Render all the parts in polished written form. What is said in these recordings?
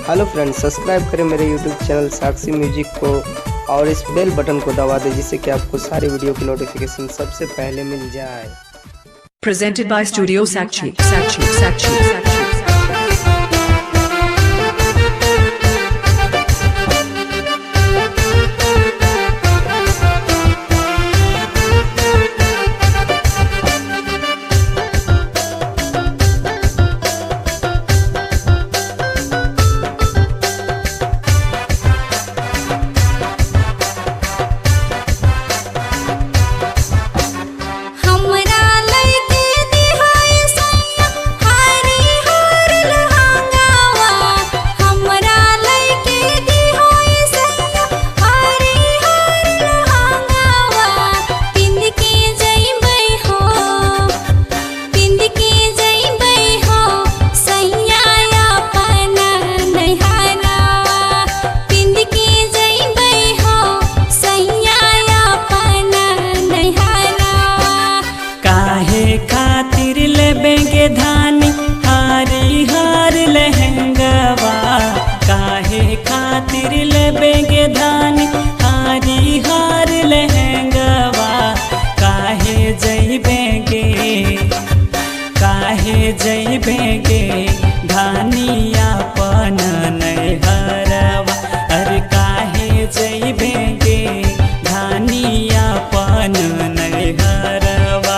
Hello friends, subscribe करें मेरे YouTube channel साक्षी music को और इस बेल बटन को दबा दें जिससे कि आपको सारी वीडियो की नोटिफिकेशन सबसे पहले मिल जाए। Presented by Studio Sakshi. खातिर लेबेंगे धानी हारी हार लहंगवा, काहे खातिर लेबेंगे धानी हारी हार लहंगवा, काहे जइबेंगे धानिया पन नैहरवा, अरे काहे जइबेंगे धानिया पन नैहरवा।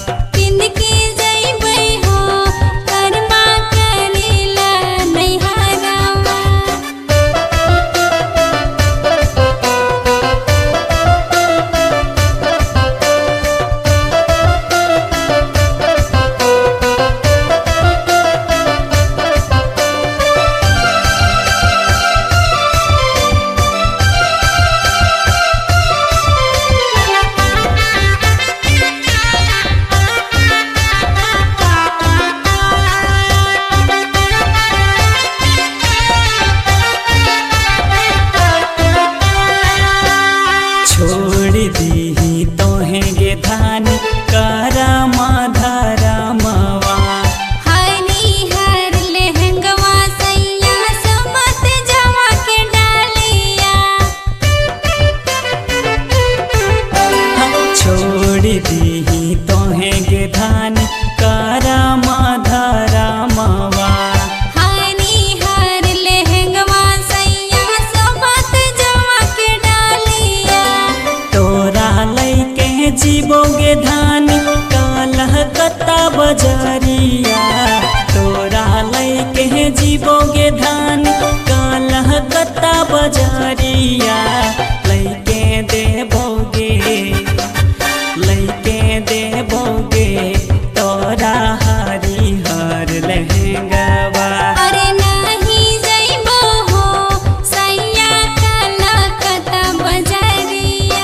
छोड़ दी तोहेंगे धानी करम धरमवा, हरी हर लहंगवा सैया समत जवा के डालिया। छोड़ दी तोहेंगे धानी करम धरमवा, हरी हर लहंगवा सैया समत जवा के डालिया। तोरा लैके जीवोगे धानी कालह कता बजरिया, तोरा लैके जीवोगे धानी कालह कता बजरिया, लैके देबोगे तोरा हरी हर लहंगवा। अरे नहीं जइबो हो सैया कलकत्ता बजरिया।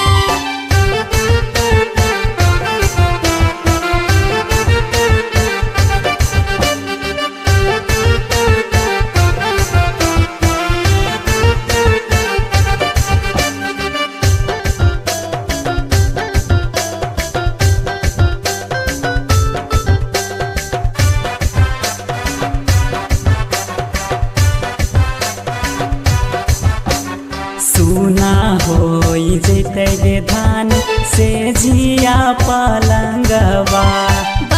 सुना होई जैते गे धान से जिया पलंगवा,